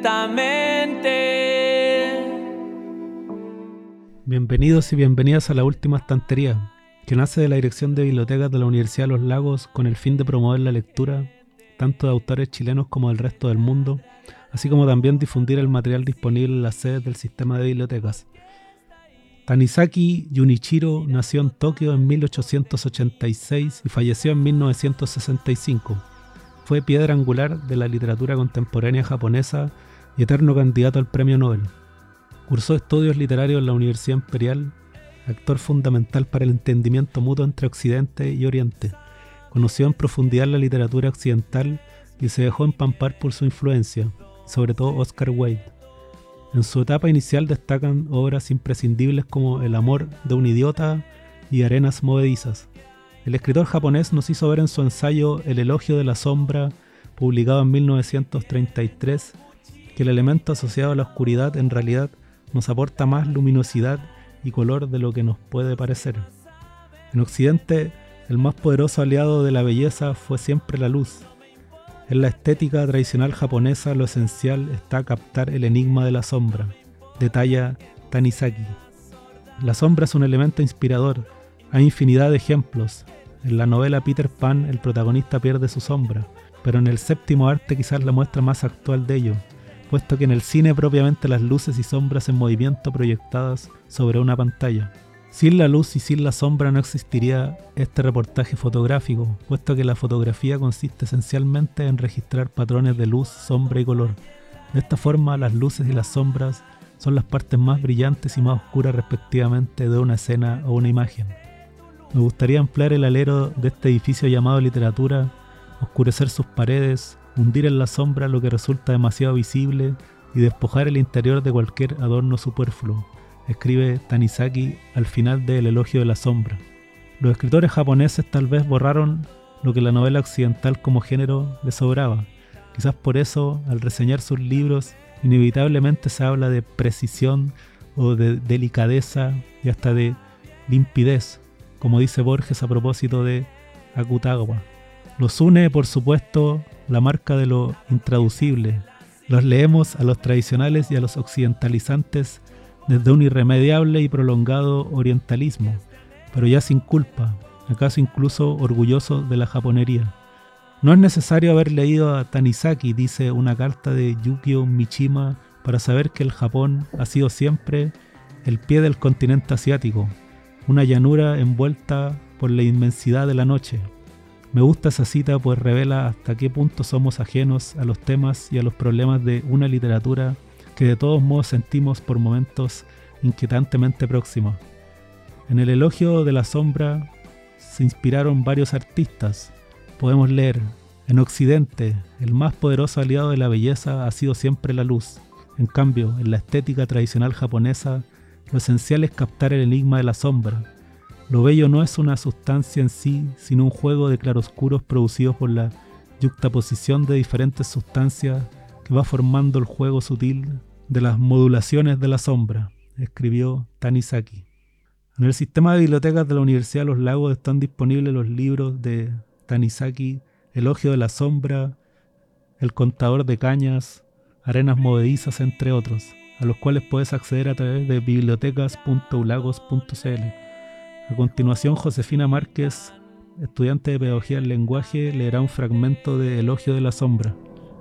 lentamente. Bienvenidos y bienvenidas a La Última Estantería, que nace de la Dirección de Bibliotecas de la Universidad de Los Lagos con el fin de promover la lectura, tanto de autores chilenos como del resto del mundo, así como también difundir el material disponible en las sedes del sistema de bibliotecas. Tanizaki Junichiro nació en Tokio en 1886 y falleció en 1965. Fue piedra angular de la literatura contemporánea japonesa y eterno candidato al Premio Nobel. Cursó estudios literarios en la Universidad Imperial, actor fundamental para el entendimiento mutuo entre Occidente y Oriente. Conoció en profundidad la literatura occidental y se dejó empampar por su influencia, sobre todo Oscar Wilde. En su etapa inicial destacan obras imprescindibles como El amor de un idiota y Arenas movedizas. El escritor japonés nos hizo ver en su ensayo El elogio de la sombra, publicado en 1933, que el elemento asociado a la oscuridad en realidad nos aporta más luminosidad y color de lo que nos puede parecer. En Occidente, el más poderoso aliado de la belleza fue siempre la luz. En la estética tradicional japonesa, lo esencial está captar el enigma de la sombra, detalla Tanizaki. La sombra es un elemento inspirador. Hay infinidad de ejemplos. En la novela Peter Pan, el protagonista pierde su sombra, pero en el séptimo arte quizás la muestra más actual de ello, puesto que en el cine propiamente las luces y sombras en movimiento proyectadas sobre una pantalla. Sin la luz y sin la sombra no existiría este reportaje fotográfico, puesto que la fotografía consiste esencialmente en registrar patrones de luz, sombra y color. De esta forma, las luces y las sombras son las partes más brillantes y más oscuras respectivamente de una escena o una imagen. Me gustaría ampliar el alero de este edificio llamado literatura, oscurecer sus paredes, hundir en la sombra lo que resulta demasiado visible y despojar el interior de cualquier adorno superfluo, escribe Tanizaki al final de El elogio de la sombra. Los escritores japoneses tal vez borraron lo que la novela occidental como género les sobraba. Quizás por eso, al reseñar sus libros, inevitablemente se habla de precisión o de delicadeza y hasta de limpidez, como dice Borges a propósito de Akutagawa. Los une, por supuesto, la marca de lo intraducible. Los leemos a los tradicionales y a los occidentalizantes desde un irremediable y prolongado orientalismo, pero ya sin culpa, acaso incluso orgulloso de la japonería. No es necesario haber leído a Tanizaki, dice una carta de Yukio Mishima, para saber que el Japón ha sido siempre el pie del continente asiático, una llanura envuelta por la inmensidad de la noche. Me gusta esa cita pues revela hasta qué punto somos ajenos a los temas y a los problemas de una literatura que de todos modos sentimos por momentos inquietantemente próximos. En el elogio de la sombra se inspiraron varios artistas. Podemos leer: en Occidente, el más poderoso aliado de la belleza ha sido siempre la luz. En cambio, en la estética tradicional japonesa, lo esencial es captar el enigma de la sombra. Lo bello no es una sustancia en sí, sino un juego de claroscuros producidos por la yuxtaposición de diferentes sustancias que va formando el juego sutil de las modulaciones de la sombra, escribió Tanizaki. En el sistema de bibliotecas de la Universidad de Los Lagos están disponibles los libros de Tanizaki, Elogio de la sombra, El contador de cañas, Arenas movedizas, entre otros, a los cuales puedes acceder a través de bibliotecas.ulagos.cl. A continuación, Josefina Márquez, estudiante de Pedagogía del Lenguaje, leerá un fragmento de Elogio de la sombra.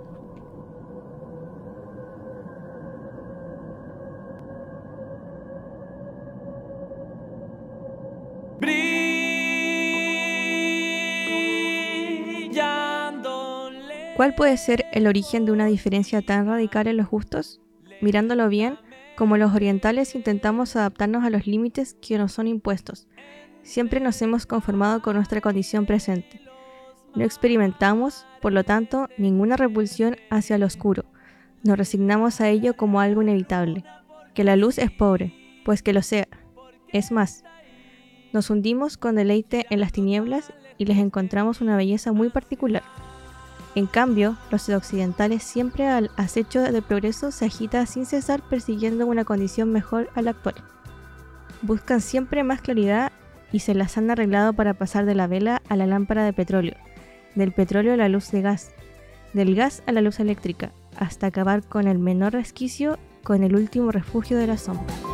¿Cuál puede ser el origen de una diferencia tan radical en los gustos? Mirándolo bien, como los orientales intentamos adaptarnos a los límites que nos son impuestos. Siempre nos hemos conformado con nuestra condición presente. No experimentamos, por lo tanto, ninguna repulsión hacia lo oscuro. Nos resignamos a ello como algo inevitable. Que la luz es pobre, pues que lo sea. Es más, nos hundimos con deleite en las tinieblas y les encontramos una belleza muy particular. En cambio, los occidentales, siempre al acecho del progreso, se agitan sin cesar persiguiendo una condición mejor a la actual. Buscan siempre más claridad y se las han arreglado para pasar de la vela a la lámpara de petróleo, del petróleo a la luz de gas, del gas a la luz eléctrica, hasta acabar con el menor resquicio, con el último refugio de la sombra.